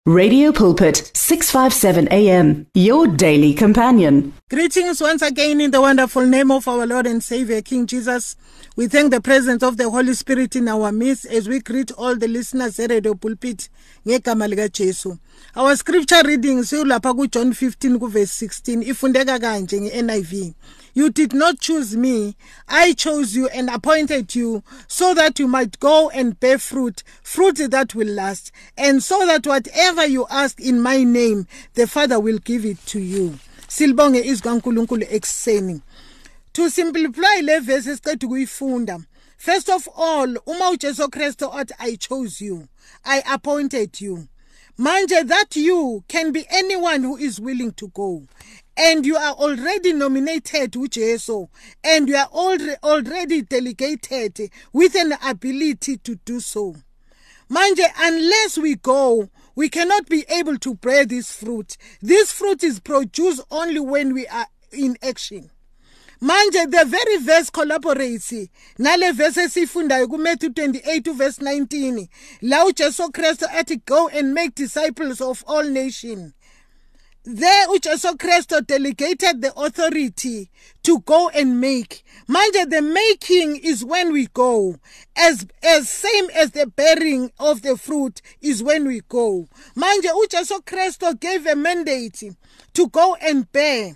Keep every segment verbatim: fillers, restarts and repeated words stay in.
Radio Pulpit, six fifty-seven A M, your daily companion. Greetings once again in the wonderful name of our Lord and Savior, King Jesus. We thank the presence of the Holy Spirit in our midst as we greet all the listeners at Radio Pulpit. Ngegama lika Jesu. Our scripture readings ulapha ku John fifteen ku verse sixteen ifundeka kanje nge-N I V. You did not choose me, I chose you and appointed you so that you might go and bear fruit, fruit that will last, and so that whatever you ask in my name, the Father will give it to you. Silbonge izikaNkulunkulu ekseni. To simplify le verse esiqeda ukuyifunda. First of all, uma uJesu Kristu athi I chose you, I appointed you. Manje that you can be anyone who is willing to go. And you are already nominated with Jesus, and you are already delegated with an ability to do so. Manje, unless we go, we cannot be able to bear this fruit. This fruit is produced only when we are in action. Manje, the very verse collaborates. Nale verse esifundayo ku Matthew twenty-eight verse nineteen. La uJesu Kristu athi go and make disciples of all nations. There uJesu Kristu delegated the authority to go and make. Manje, the making is when we go. As as same as the bearing of the fruit is when we go. Manje, uJesu Kristu gave a mandate to go and bear.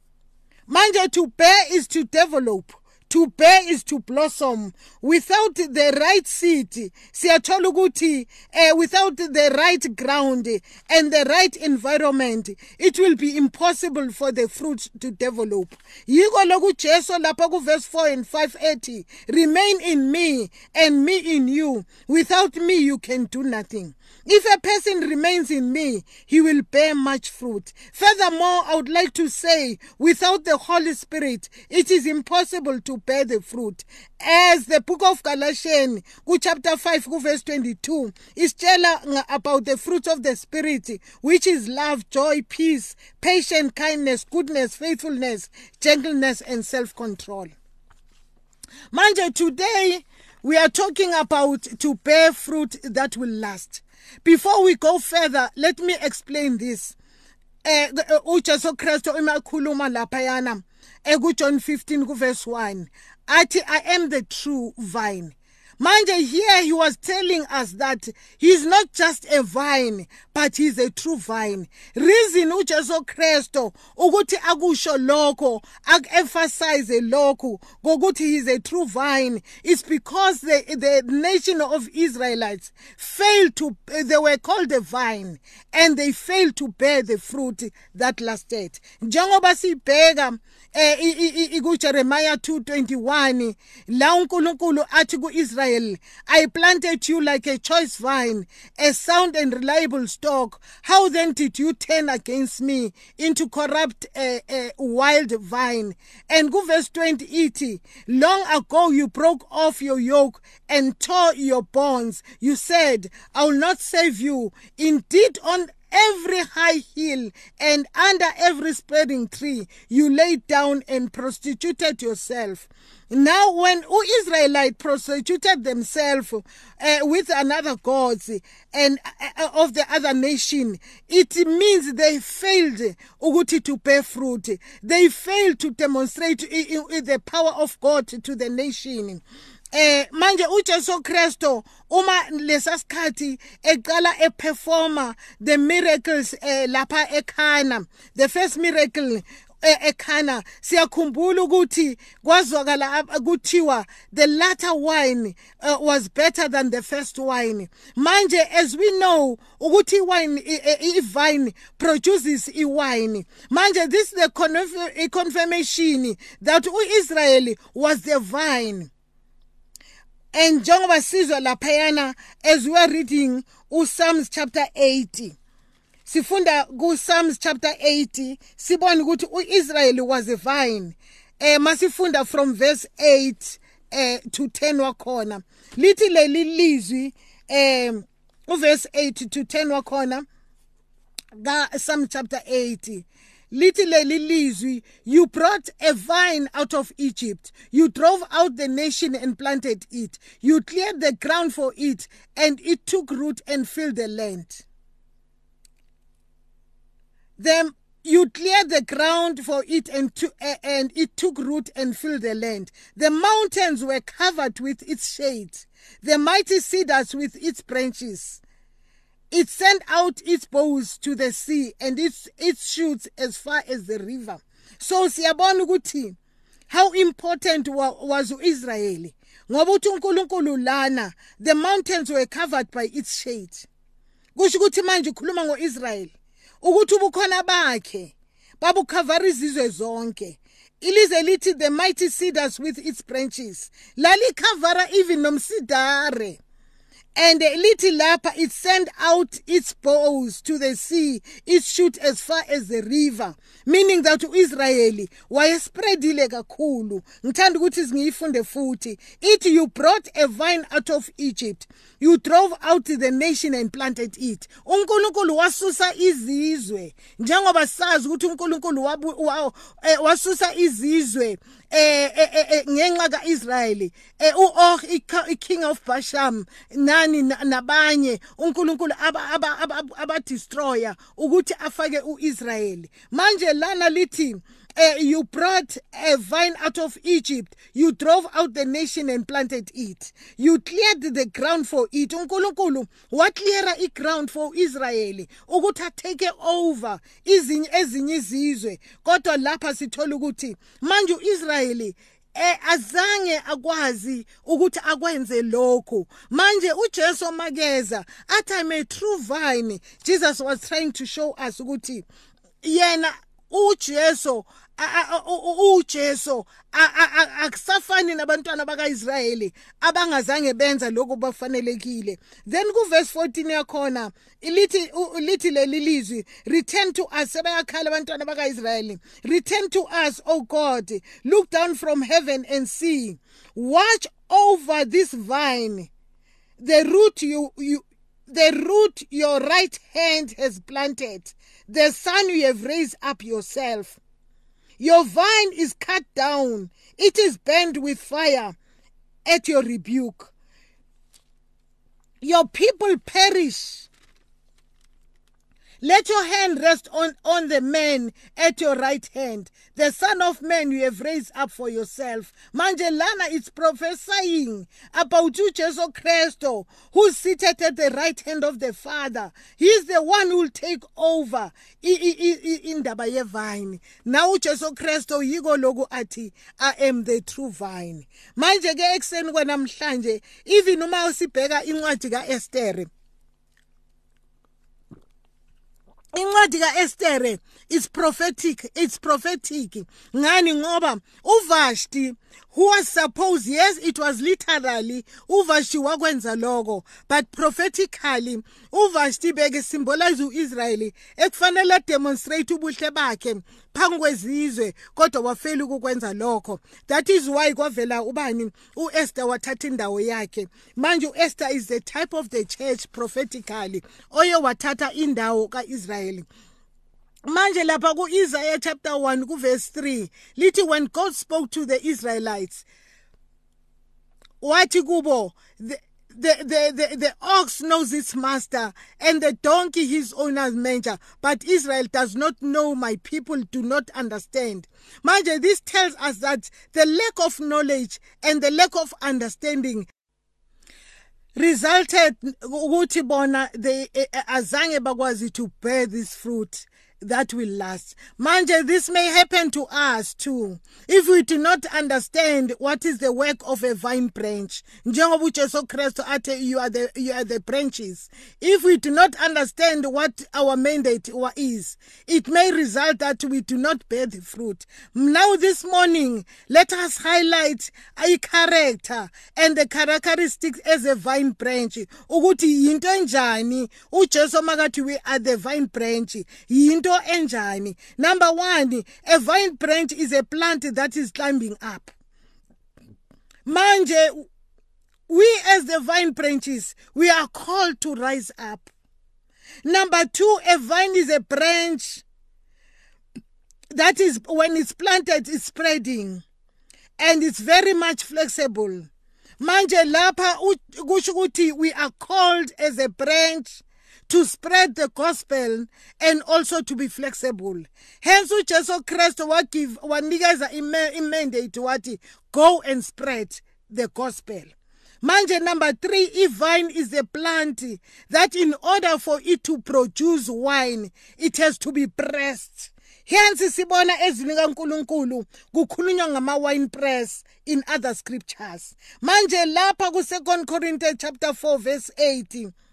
Manje, to bear is to develop. To bear is to blossom. Without the right seed, siyathola ukuthi uh, without the right ground and the right environment, it will be impossible for the fruit to develop. Yiko loku Jesu lapha ku verse four and five eighty, remain in me and me in you. Without me you can do nothing. If a person remains in me, he will bear much fruit. Furthermore, I would like to say, without the Holy Spirit, it is impossible to bear the fruit. As the book of Galatians, chapter five, verse twenty-two, is telling about the fruit of the Spirit, which is love, joy, peace, patience, kindness, goodness, faithfulness, gentleness, and self-control. Manje, today we are talking about to bear fruit that will last. Before we go further, let me explain this. uJesu Kristu emakhuluma laphayana egu John fifteen ku verse one athi I am the true vine. Manje, here he was telling us that he's not just a vine, but he's a true vine. Reason uJesu Kristu ukuthi akusho lokho, ak-emphasize lokho ngokuthi he's a true vine is because the, the nation of Israelites failed to, they were called a vine, and they failed to bear the fruit that lasted. Njengoba sibheka ku Jeremiah two twenty-one, la uNkulunkulu athi ku Israel, I planted you like a choice vine, a sound and reliable stock. How then did you turn against me into corrupt uh, uh, wild vine? And go verse twenty, long ago you broke off your yoke and tore your bonds. You said, I will not save you. Indeed, on every high hill and under every spreading tree, you laid down and prostituted yourself. Now, when Israelites prostituted themselves uh, with another gods and uh, of the other nation, it means they failed ukuthi to bear fruit. They failed to demonstrate uh, uh, the power of God to the nation. Eh manje uJesu Kristu uma lesasikhathi eqala eperforma the miracles eh lapha eKhana, the first miracle eKhana, siyakhumbula ukuthi kwazwakala kuthiwa the latter wine uh, was better than the first wine. Manje, as we know ukuthi wine i vine produces i wine. Manje, this is the confirmation that Israel was the vine. And njengoba sizwa laphayana as we are reading uPsalms chapter eighty. Sifunda ku Psalms chapter eighty, sibona ukuthi uIsrael was a vine. Eh masifunda from verse eight eh to ten wakhona. Lithi leli lizwi eh uverse eight to ten wakhona ka Psalm chapter eighty. Little lizwi, you brought a vine out of Egypt. You drove out the nation and planted it. You cleared the ground for it, and it took root and filled the land. Then you cleared the ground for it, and, to, uh, and it took root and filled the land. The mountains were covered with its shade, the mighty cedars with its branches. It sent out its boughs to the sea, and its, its shoots as far as the river. So siyabona ukuthi how important wa, was Israel. Ngoba uthi uNkulunkulu lana, the mountains were covered by its shade. Kusho ukuthi manje ukhuluma ngo-Israel ukuthi ubukhona bakhe babukhavara izizwe zonke. Ilizwe lithi the mighty cedars with its branches. Lalikhavara even nomsidare. And lithi lapha it sent out its boughs to the sea, its shoot as far as the river. Meaning that Israel wayespreadile kakhulu. Ngithanda ukuthi singiyifunde futhi. It you brought a vine out of Egypt. You drove out the nation and planted it. uNkulunkulu wasusa izizwe. Njengoba sazi ukuthi uNkulunkulu wasusa izizwe eh ngenxa kaIsrael. U-Og king of Bashan nani nabanye uNkulunkulu aba aba destroyer ukuthi afake uIsrael. Manje lana lithi Uh, you brought a vine out of Egypt. You drove out the nation and planted it. You cleared the ground for it. uNkulunkulu wacleara iground for Israel ukuthi take over izinye ezinye izizwe. Kodwa lapha sithola ukuthi manje uIsrael eh azange akwazi ukuthi akwenze lokho. Manje uJesu makeza athi I'm a true vine. Jesus was trying to show us ukuthi yena uJesu uJesu akusafani nabantwana bakaIsrayeli abangazange benza lokho bafanelekile. Then ku verse fourteen yakhona lithi lithi leli lizwi, return to us, sebayakhala abantwana bakaIsrayeli, return to us, O God, look down from heaven and see, watch over this vine, the root you you the root your right hand has planted, the son you have raised up yourself. Your vine is cut down. It is burned with fire at your rebuke. Your people perish. Let your hand rest on, on the man at your right hand, the son of man you have raised up for yourself. Manje lana is prophesying about you, Jesus Christ, who's seated at the right hand of the Father. He's the one who will take over in the vine. Now Jesus Christ yigo logo ati, I am the true vine. Manje ke ekseni kwanamhlanje, even uma usibheka incwadi kaEstere, incwadi kaEstere is prophetic. It's prophetic. Ngani ngoba uVashti, who was supposed, yes, it was literally uVashti wakwenza lokho, but prophetically uVashti beke symbolize uIsrael ekufanele demonstrate ubuhle bakhe phambi kwezizwe, kodwa wafela ukukwenza lokho. That is why kwavela ubani uEsther wathatha indawo yakhe. Manje uEsther is the type of the church prophetically oye wathatha indawo kaIsrael. Manje lapha ku Isaiah chapter one ku verse three lithi, when God spoke to the Israelites, wathi kubo, the The, the, the, the ox knows its master, and the donkey his owner's manger, but Israel does not know, my people do not understand. Manje, this tells us that the lack of knowledge and the lack of understanding resulted ukuthi bona they azange bakwazi to bear this fruit that will last. Manje, this may happen to us too if we do not understand what is the work of a vine branch. Njengoba uJesu Kristu athi you are the you are the branches. If we do not understand what our mandate is, it may result that we do not bear the fruit. Now this morning, let us highlight a character and the characteristics as a vine branch. Ukuthi yinto enjani uJesu makathi we are the vine branch. Yinto enjani. Number one, a vine branch is a plant that is climbing up. Manje, we as the vine branches, we are called to rise up. Number two, a vine is a branch that is, when it's planted, it's spreading. And it's very much flexible. Manje lapha kusho ukuthi we are called as a branch to spread the gospel and also to be flexible. Hence uJesu Kristu wagive wanikeza imandate wathi go and spread the gospel. Manje number three, if vine is a plant that in order for it to produce wine, it has to be pressed. Hence sibona ezwini kaNkulunkulu kukhulunywa ngama wine press in other scriptures. Manje lapha ku Second Corinthians chapter four verse eight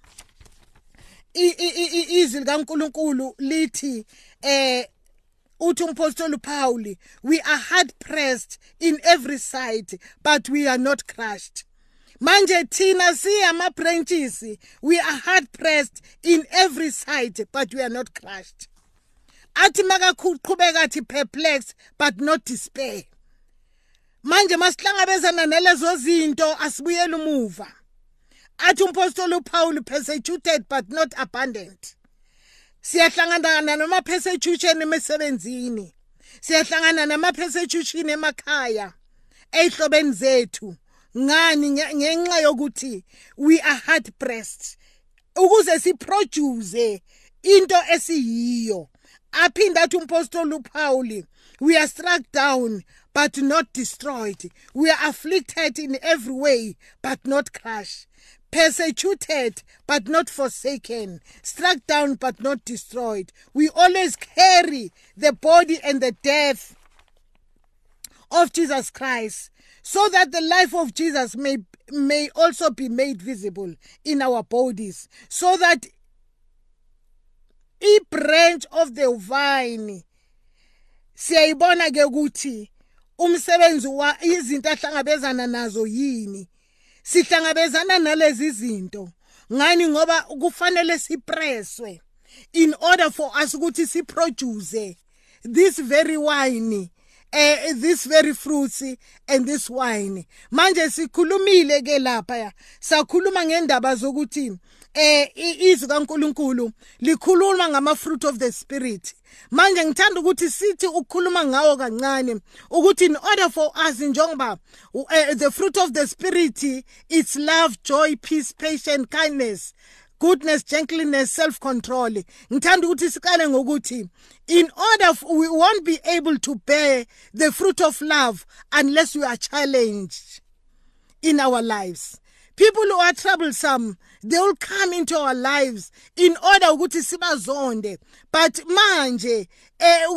izwi kaNkulunkulu lithi eh uthi umpostoli Paul, we are hard pressed in every side but we are not crushed. Manje thina siyama branches, we are hard pressed in every side but we are not crushed. Athi makakhubeka athi perplexed but not despair. Manje masihlangabezana nalezo zinto asibuyele umuva. Athi umpostoli Paul, persecuted but not abandoned. Siyahlangana nama persecution emsebenzini. Siyahlangana nama persecution emakhaya. Ehlobeni zethu. Ngani ngenxa yokuthi we are hard pressed. Ukuze si produce into esiyiyo. Aphinda athi umpostoli Paul, we are struck down but not destroyed. We are afflicted in every way but not crushed. Persecuted but not forsaken. Struck down but not destroyed. We always carry the body and the death of Jesus Christ, so that the life of Jesus may, may also be made visible in our bodies, so that a branch of the vine siyayibona ke ukuthi umsebenzi wa izinto ahlangabezana nazo yini. Sihlangabezana nalezi zinto ngani ngoba kufanele sipresswe in order for us ukuthi si produce this very wine, uh, this very fruits and this wine. Manje sikhulumile ke lapha ya sakhuluma ngendaba zokuthi eh izwi kaNkulunkulu likhuluma ngama fruit of the spirit. Manje ngithanda ukuthi sithi ukukhuluma ngawo kancane ukuthi in order for us njengoba uh, the fruit of the spirit it's love, joy, peace, patience, kindness, goodness, gentleness, self-control. Ngithanda ukuthi sikale ngokuthi in order for, we won't be able to bear the fruit of love unless we are challenged in our lives. People who are troublesome, they will come into our lives in order ukuthi sibazonde. But manje eh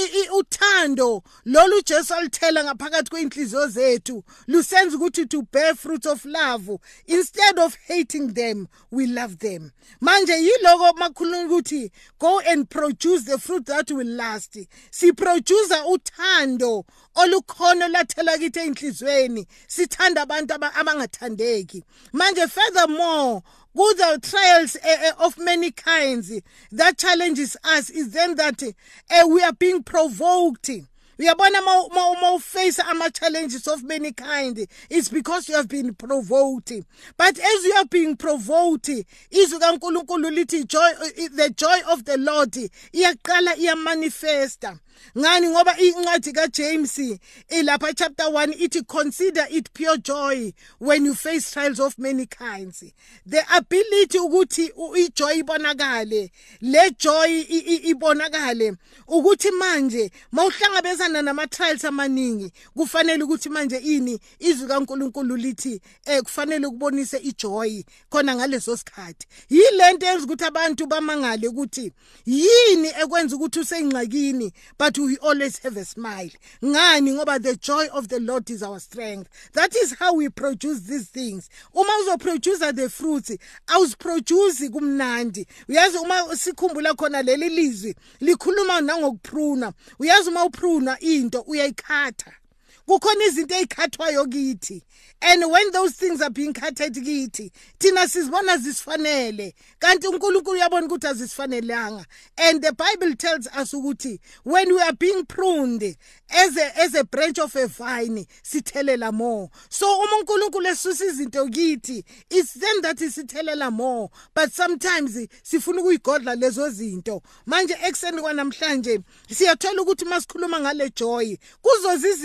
uthando lolu Jesu alithela ngaphakathi kweinhliziyo zethu lusenza ukuthi to bear fruit of love. Instead of hating them, we love them. Manje yiloko makhuluma ukuthi go and produce the fruit that will last. Si produce uthando olukhona lathela kithi enhlizweni. Sithanda abantu abangathandeki. Manje furthermore, good trials uh, of many kinds that challenges us is then that uh, we are being provoked. We are going face ama challenges of many kinds. It's because you have been provoked. But as you are being provoked, izwi kaNkulunkulu lithi joy, the joy of the Lord iyaqala iyamanifesta. Ngani ngoba incwadi kaJames ilapha chapter one ithi consider it pure joy when you face trials of many kinds. The ability ukuthi ijoy ibonakale, le joy ibonakale ukuthi manje mawuhlangabezana nama trials amaningi kufanele ukuthi manje ini izwi kaNkulunkulu lithi eh kufanele ukubonise ijoy khona ngaleso sikhathi. Yilento yenza ukuthi abantu bamangale ukuthi yini ekwenza ukuthi usengxakini but we always have a smile. Ngani ngoba the joy of the Lord is our strength. That is how we produce these things. Uma uzo produce the fruits, awuziproduce kumnandi. Uyazi uma sikhumbula khona leli lizwi likhuluma nangokupruna. Uyazi uma upruna into uyayikhatha. Kukhona izinto ezikhathwayo kithi. And when those things are being cutted kithi, thina sizibona zisifanele. Kanti uNkulunkulu uyabona ukuthi azisifanelanga. And the Bible tells us ukuthi when we are being pruned as a as a branch of a vine, sithelela more. So uma uNkulunkulu esusa izinto kithi, it's then that sithelela more. But sometimes sifuna ukuyigodla lezo zinto. Manje ekseni kwanamhlanje siyathola ukuthi masikhuluma ngale joy, kuzoza izinto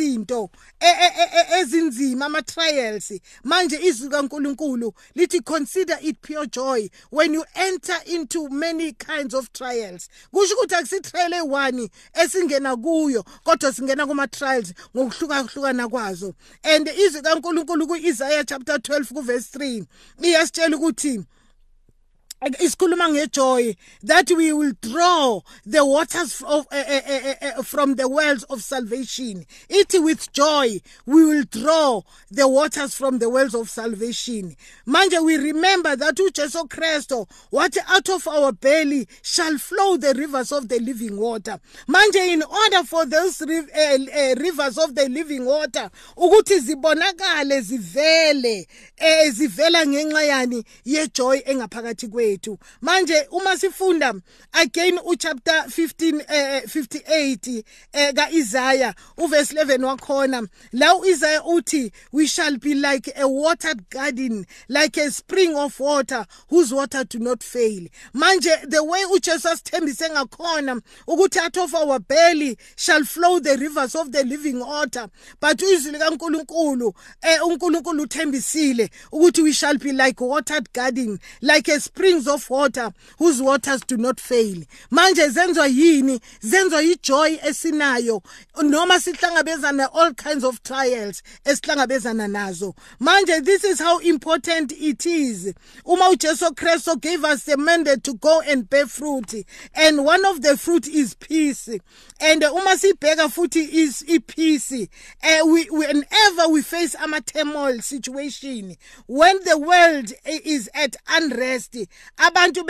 ezinzima ama trials manje izwi kaNkulunkulu lithi consider it pure joy when you enter into many kinds of trials. Kusho ukuthi akusi trial eyi-one esingena kuyo kodwa singena kuma trials ngokuhlukahlukana kwazo. And izwi kaNkulunkulu ku-Isaiah chapter twelve ku verse three iyasitshela ukuthi isikhuluma ngejoy that we will draw the waters of, uh, uh, uh, uh, from the wells of salvation. It with joy we will draw the waters from the wells of salvation. Manje we remember that uJesu Kristo what out of our belly shall flow the rivers of the living water. Manje in order for those riv- uh, uh, rivers of the living water ukuthi zibonakale zivele eh zivela ngenxa yani yejoy engaphakathi kwe manje uma sifunda again u chapter fifteen uh, fifty-eight uh, ka Isaiah u verse eleven wakhona la uIsaiah uthi we shall be like a watered garden, like a spring of water whose water do not fail. Manje the way uJesus thembise ngakhona ukuthi out of our belly shall flow the rivers of the living water, but izwi likaNkulunkulu eh uNkulunkulu uthembisile ukuthi we shall be like watered garden, like a springs of water whose waters do not fail. Manje zenzwa yini? Zenzwa yijoy esinayo noma sihlangabezana all kinds of trials esihlangabezana nazo. Manje this is how important it is. Uma uJesu Kristo gave us the mandate to go and bear fruit, and one of the fruit is peace. And uma sibheka futhi is peace. Uh, we, whenever we face a turmoil situation, when the world is at unrest, abantu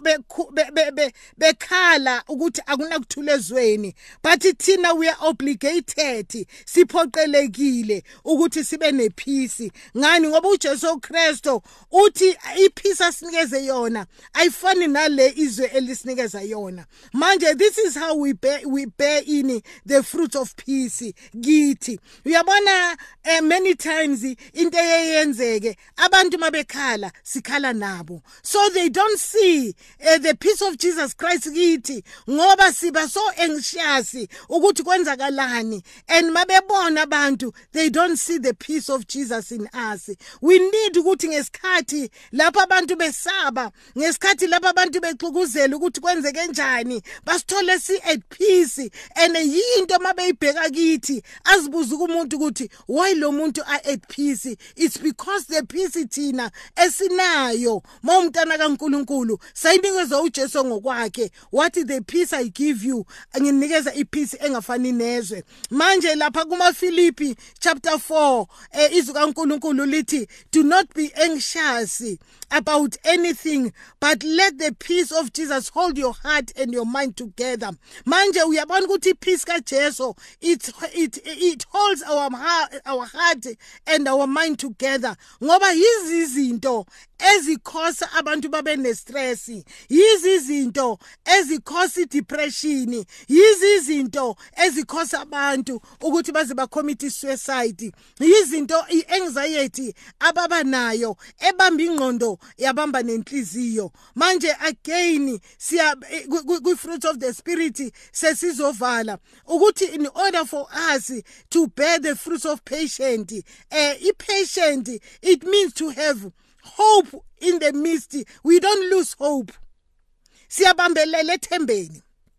bekhala ukuthi akunakuthula ezweni, but thina we are obligated, siphoqelekile ukuthi sibe nepeace. Ngani? Ngoba uJesu Kristo uthi ipeace asinikeze yona ayifani nale izwe elisinikeza yona. Manje this is how we bear, we bear in the fruit of peace. Githi uyabona uh, many times into eyenzeke abantu mabekhala sikhala nabo, so they don't see uh, the peace of Jesus Christ kithi ngoba siba so anxious ukuthi kwenzakalani, and mabebona abantu they don't see the peace of Jesus in us. We need ukuthi ngesikhathi lapha abantu besaba, ngesikhathi lapha abantu bexukuzela ukuthi kwenzeke njani, basithole si at peace, and yinto mabeyibheka kithi azibuza umuntu ukuthi why lo muntu are at peace. It's because the peace thina esinayo mawumntana kaNkulunkulu sayinikezwa uJesu ngokwakhe. What is the peace I give you? Nginikeza ipeace engafani nezwe. Manje lapha kuma Philippi chapter four eh, izwi kaNkulunkulu lithi do not be anxious about anything, but let the peace of Jesus hold your heart and your mind together. Manje uyabona ukuthi peace kaJesu it it it holds our heart, our heart and our mind together. Ngoba yizi izinto ezikhosa abantu babe nestress, yizi izinto ezikhosa depression, yizi izinto ezikhosa abantu ukuthi baze ba commit suicide, yizinto ianxiety ababa nayo ebamba ingqondo yabamba nenhliziyo. Manje again siya ku fruit of the spirit sesizovala ukuthi in order for us to bear the fruits of patience, uh, patient it means to have hope in the midst. We don't lose hope. Siyabambelele ethembeni.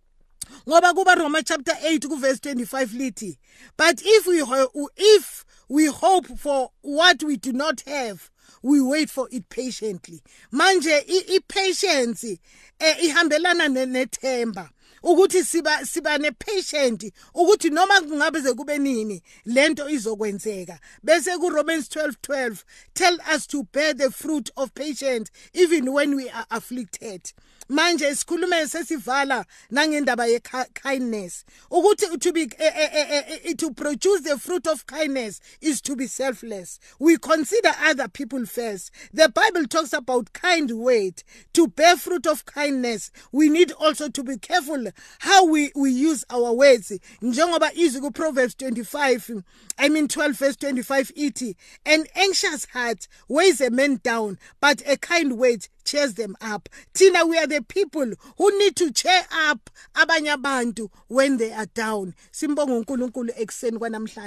Ngoba kuba Roma chapter eight ku verse twenty-five lithi, but if we if we hope for what we do not have, we wait for it patiently. Manje i-patience eh ihambelana nethemba ukuthi siba siba nepatient ukuthi noma kungabe kube nini lento izokwenzeka. Bese ku Romans twelve twelve tell us to bear the fruit of patience even when we are afflicted. Manje sikhulume sesivala nangendaba ye kindness ukuthi to be uh, uh, uh, to produce the fruit of kindness is to be selfless. We consider other people first. The Bible talks about kind word. To bear fruit of kindness, we need also to be careful how we, we use our words. Njengoba izwi ku Proverbs twenty-five, I mean twelve verse twenty-five iti, an anxious heart weighs a man down, but a kind word cheers them up. Tina, we are the people who need to cheer up abanye abantu when they are down. Simbonga uNkulunkulu ekseni kwanamhlanje.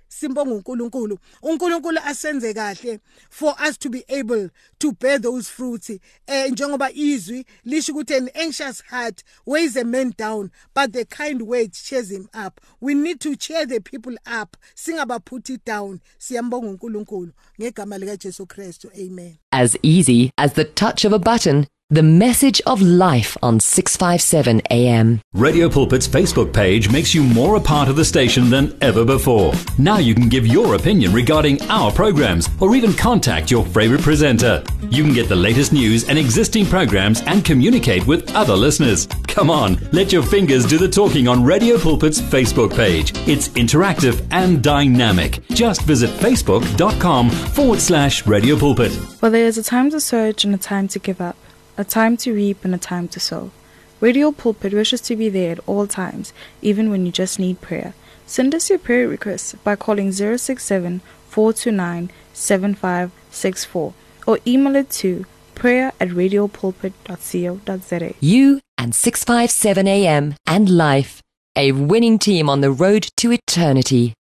simbonga uNkulunkulu. uNkulunkulu asenze kahle for us to be able to bear those fruits. Eh njengoba izwi lisho ukuthi an anxious heart weighs a man down, but the kind word cheers him up. We need to cheer the people up, singaba put it down. Siyambonga uNkulunkulu ngegama lika Jesu Kristu. Amen. As easy as the touch of a button, the message of life on six fifty-seven A M. Radio Pulpit's Facebook page makes you more a part of the station than ever before. Now you can give your opinion regarding our programs or even contact your favorite presenter. You can get the latest news and existing programs and communicate with other listeners. Come on, let your fingers do the talking on Radio Pulpit's Facebook page. It's interactive and dynamic. Just visit facebook.com forward slash Radio Pulpit. Well, there is a time to search and a time to give up, a time to reap and a time to sow. Radio Pulpit wishes to be there at all times, even when you just need prayer. Send us your prayer requests by calling zero six seven, four two nine, seven five six four or email it to prayer at radiopulpit dot co dot za. You and six fifty-seven A M and life, a winning team on the road to eternity.